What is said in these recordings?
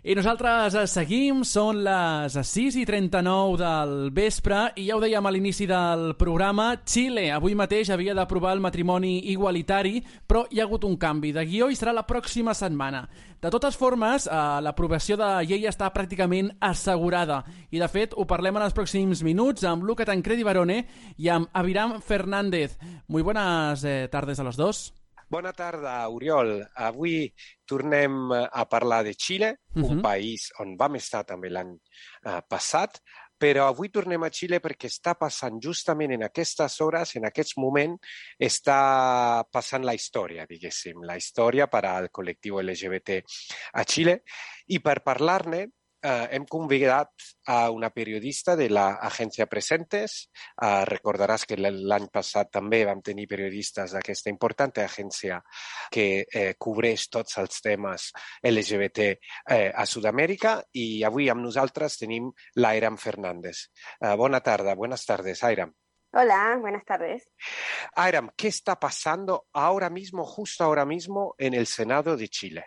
I nosaltres seguim, són les 6:39 del vespre i ja ho dèiem a l'inici del programa, Xile avui mateix havia d'aprovar el matrimoni igualitari, però hi ha hagut un canvi de guió i serà la pròxima setmana. De totes formes, l'aprovació de llei està pràcticament assegurada i de fet ho parlem en els pròxims minuts amb Luca Tancredi Barone i amb Aviram Fernández. Muy buenas tardes a los dos. Bona tarda, Oriol. Avui tornem a parlar de Xile, un país on vam estar també l'any passat, però avui tornem a Xile perquè està passant justament en aquestes hores, en aquest moment, està passant la història, diguéssim, la història per al col·lectiu LGBT a Xile. I per parlar-ne, hem convidat a una periodista de l'agència Presentes. Recordaràs que l'any passat també vam tenir periodistes d'aquesta important agència que cobreix tots els temes LGBT a Sud-amèrica i avui amb nosaltres tenim l'Airam Fernández. Buenas tardes, Airam. Hola, buenas tardes. Airam, ¿qué está pasando ahora mismo, justo ahora mismo, en el Senado de Chile?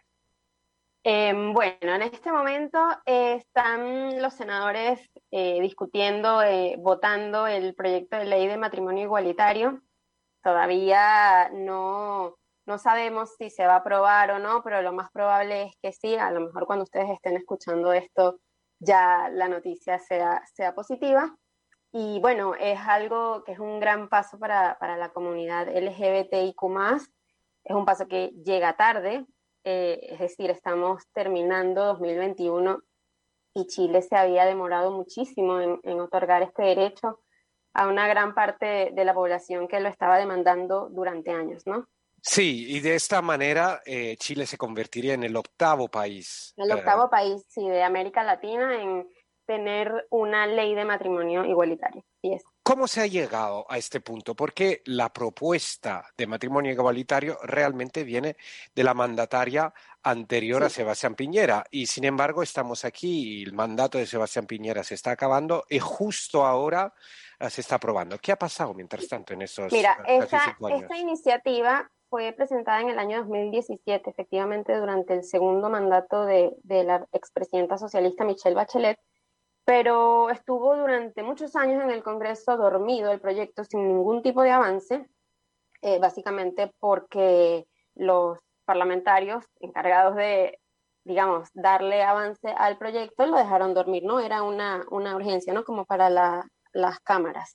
Bueno, en este momento están los senadores discutiendo, votando el proyecto de ley de matrimonio igualitario. Todavía no sabemos si se va a aprobar o no, pero lo más probable es que sí. A lo mejor cuando ustedes estén escuchando esto ya la noticia sea positiva. Y bueno, es algo que es un gran paso para la comunidad LGBTIQ+. Es un paso que llega tarde. Es decir, estamos terminando 2021 y Chile se había demorado muchísimo en otorgar este derecho a una gran parte de la población que lo estaba demandando durante años, ¿no? Sí, y de esta manera Chile se convertiría en el octavo país. El octavo país, sí, de América Latina en tener una ley de matrimonio igualitario. Sí es. ¿Cómo se ha llegado a este punto? Porque la propuesta de matrimonio igualitario realmente viene de la mandataria anterior a Sebastián Piñera y sin embargo estamos aquí y el mandato de Sebastián Piñera se está acabando y justo ahora se está aprobando. ¿Qué ha pasado mientras tanto en esos casi 5 años? Esta iniciativa fue presentada en el año 2017, efectivamente durante el segundo mandato de la expresidenta socialista Michelle Bachelet, pero estuvo durante muchos años en el Congreso dormido el proyecto sin ningún tipo de avance, básicamente porque los parlamentarios encargados de, digamos, darle avance al proyecto lo dejaron dormir, ¿no? Era una urgencia, ¿no? Como para las cámaras.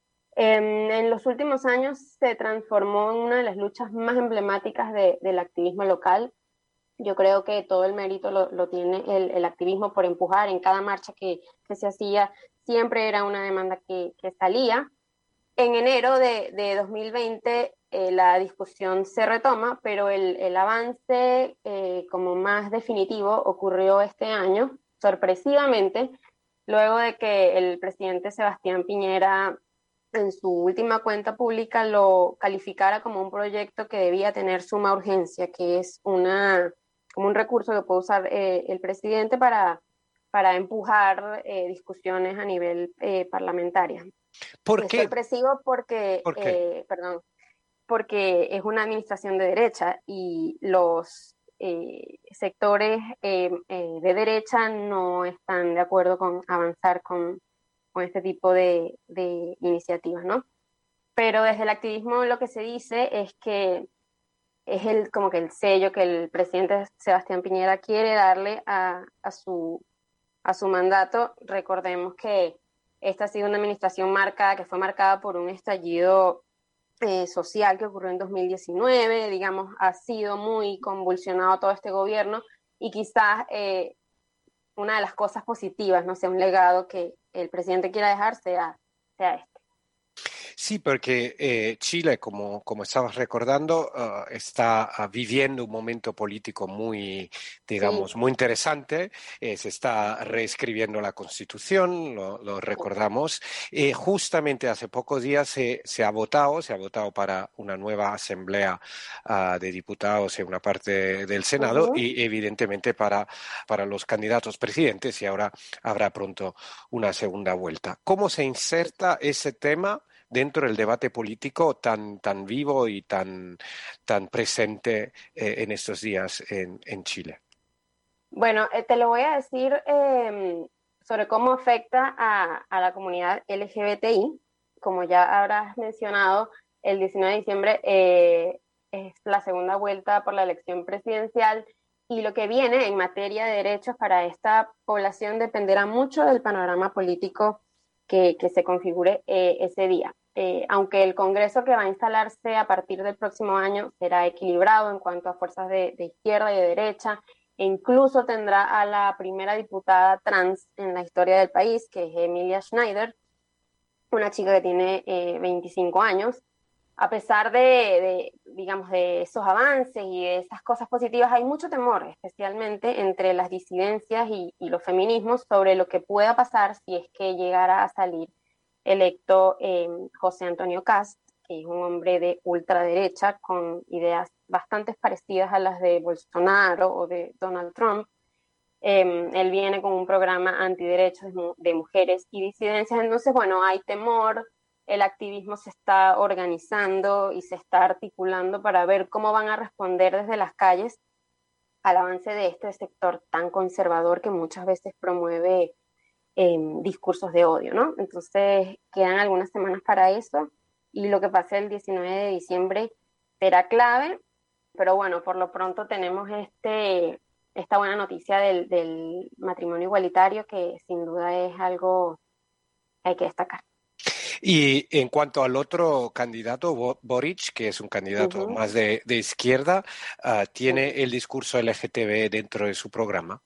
En los últimos años se transformó en una de las luchas más emblemáticas del activismo local. Yo creo que todo el mérito lo tiene el activismo por empujar en cada marcha que se hacía, siempre era una demanda que salía. En enero de 2020 la discusión se retoma, pero el avance como más definitivo ocurrió este año, sorpresivamente, luego de que el presidente Sebastián Piñera en su última cuenta pública lo calificara como un proyecto que debía tener suma urgencia, que es como un recurso que puede usar el presidente para empujar discusiones a nivel parlamentaria. ¿Por qué? Es sorpresivo porque, ¿Por qué? Porque es una administración de derecha y los sectores de derecha no están de acuerdo con avanzar con este tipo de iniciativas, ¿no? Pero desde el activismo lo que se dice es que es como que el sello que el presidente Sebastián Piñera quiere darle a su mandato. Recordemos que esta ha sido una administración que fue marcada por un estallido social que ocurrió en 2019, digamos, ha sido muy convulsionado todo este gobierno y quizás una de las cosas positivas, no sé, un legado que el presidente quiera dejar sea este. Sí, porque Chile, como estabas recordando, está viviendo un momento político muy, digamos, muy interesante. Se está reescribiendo la Constitución, lo recordamos. Justamente hace pocos días se ha votado para una nueva asamblea de diputados en una parte del Senado y evidentemente para los candidatos presidentes y ahora habrá pronto una segunda vuelta. ¿Cómo se inserta ese tema dentro del debate político tan vivo y tan presente en estos días en Chile? Bueno, te lo voy a decir sobre cómo afecta a la comunidad LGBTI. Como ya habrás mencionado, el 19 de diciembre es la segunda vuelta por la elección presidencial y lo que viene en materia de derechos para esta población dependerá mucho del panorama político que se configure ese día. Aunque el Congreso que va a instalarse a partir del próximo año será equilibrado en cuanto a fuerzas de izquierda y de derecha, e incluso tendrá a la primera diputada trans en la historia del país, que es Emilia Schneider, una chica que tiene 25 años. A pesar digamos, de esos avances y de esas cosas positivas, hay mucho temor, especialmente entre las disidencias y los feminismos, sobre lo que pueda pasar si es que llegara a salir electo José Antonio Cast, que es un hombre de ultraderecha con ideas bastante parecidas a las de Bolsonaro o de Donald Trump. Él viene con un programa antiderechos de mujeres y disidencias, entonces, bueno, hay temor, el activismo se está organizando y se está articulando para ver cómo van a responder desde las calles al avance de este sector tan conservador que muchas veces promueve discursos de odio, ¿no? Entonces, quedan algunas semanas para eso y lo que pase el 19 de diciembre será clave, pero bueno, por lo pronto tenemos esta buena noticia del matrimonio igualitario que sin duda es algo que hay que destacar. Y en cuanto al otro candidato, Boric, que es un candidato más de izquierda, ¿tiene el discurso LGTB dentro de su programa?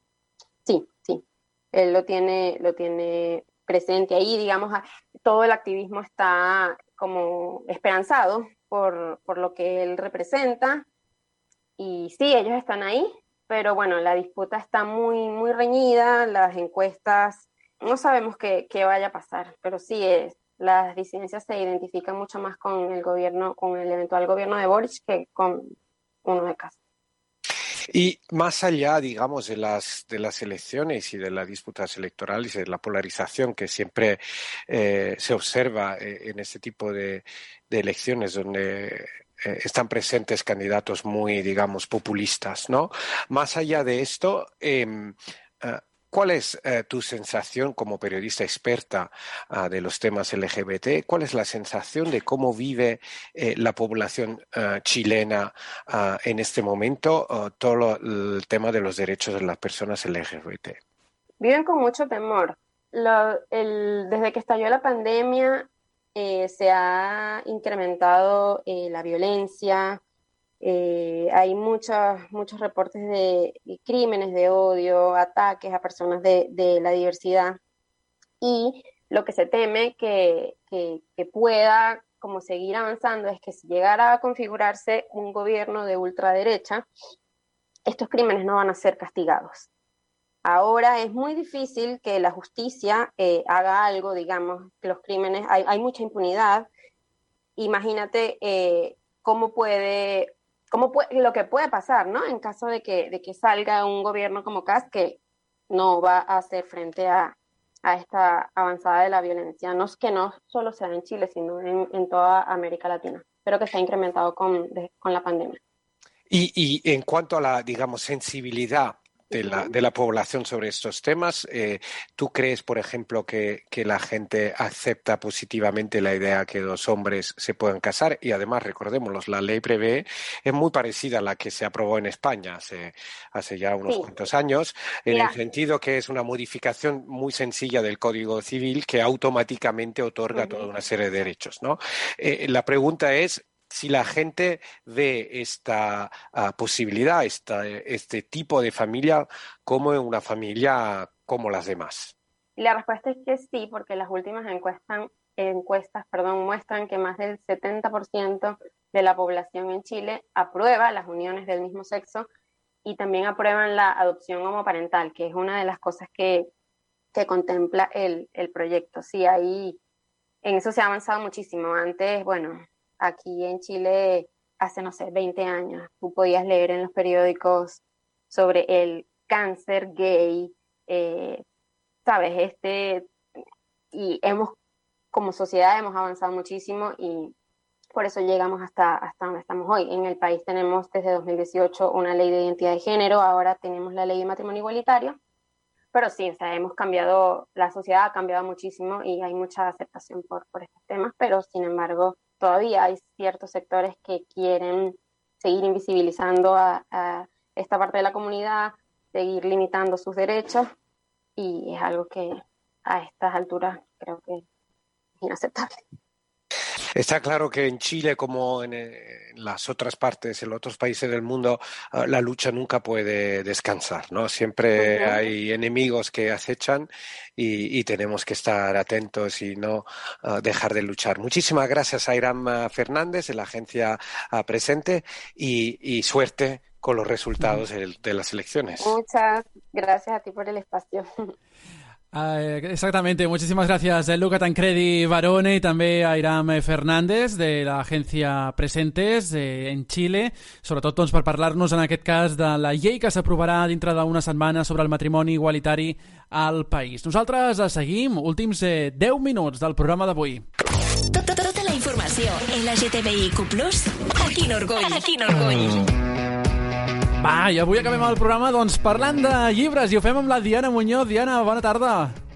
Sí, sí. Él lo tiene presente ahí, digamos, todo el activismo está como esperanzado por lo que él representa. Y sí, ellos están ahí, pero bueno, la disputa está muy, muy reñida, las encuestas, no sabemos qué vaya a pasar, pero sí, las disidencias se identifican mucho más con el gobierno, con el eventual gobierno de Boric que con uno de Cast. Y más allá, digamos, de las elecciones y de las disputas electorales y de la polarización que siempre se observa en este tipo de elecciones donde están presentes candidatos muy, digamos, populistas, ¿no? Más allá de esto, ¿cuál es tu sensación como periodista experta de los temas LGBT? ¿Cuál es la sensación de cómo vive la población chilena en este momento el tema de los derechos de las personas LGBT? Viven con mucho temor. Desde que estalló la pandemia se ha incrementado la violencia, hay muchos reportes de crímenes de odio, ataques a personas de la diversidad y lo que se teme que pueda como seguir avanzando es que si llegara a configurarse un gobierno de ultraderecha, estos crímenes no van a ser castigados. Ahora es muy difícil que la justicia haga algo, digamos, que los crímenes, hay mucha impunidad. Imagínate lo que puede pasar, ¿no? En caso de que salga un gobierno como Cast que no va a hacer frente a esta avanzada de la violencia. No es que no solo sea en Chile, sino en toda América Latina, pero que se ha incrementado con la pandemia. Y en cuanto a la, digamos, sensibilidad de la población sobre estos temas, ¿tú crees, por ejemplo, que la gente acepta positivamente la idea que dos hombres se puedan casar? Y además, recordémoslo, la ley prevé es muy parecida a la que se aprobó en España hace ya unos cuantos años, en el sentido que es una modificación muy sencilla del Código Civil que automáticamente otorga toda una serie de derechos, ¿no? La pregunta es si la gente ve esta posibilidad, este tipo de familia, como una familia como las demás. Y la respuesta es que sí, porque las últimas encuestas, muestran que más del 70% de la población en Chile aprueba las uniones del mismo sexo y también aprueban la adopción homoparental, que es una de las cosas que contempla el proyecto. Sí, ahí en eso se ha avanzado muchísimo. Antes, bueno, aquí en Chile, hace, no sé, 20 años, tú podías leer en los periódicos sobre el cáncer gay, ¿sabes? Y como sociedad hemos avanzado muchísimo y por eso llegamos hasta donde estamos hoy. En el país tenemos desde 2018 una ley de identidad de género, ahora tenemos la ley de matrimonio igualitario, pero sí, o sea, hemos cambiado, la sociedad ha cambiado muchísimo y hay mucha aceptación por estos temas, pero sin embargo todavía hay ciertos sectores que quieren seguir invisibilizando a esta parte de la comunidad, seguir limitando sus derechos, y es algo que a estas alturas creo que es inaceptable. Está claro que en Chile, como en las otras partes, en los otros países del mundo, la lucha nunca puede descansar, ¿no? Siempre hay enemigos que acechan y tenemos que estar atentos y no dejar de luchar. Muchísimas gracias a Iram Fernández de la agencia Presente y suerte con los resultados de las elecciones. Muchas gracias a ti por el espacio. Exactamente, muchísimas gracias Luca Tancredi Barone i també a Iram Fernández de l'agència Presentes en Xile, sobretot doncs, per parlar-nos en aquest cas de la llei que s'aprovarà dintre d'una setmana sobre el matrimoni igualitari al país. Nosaltres seguim, últims 10 minuts del programa d'avui. Tota la informació LGTBIQ+, a Quin Orgull. A Quin Orgull. Va, i avui acabem el programa doncs, parlant de llibres i ho fem amb la Diana Muñoz. Diana, bona tarda.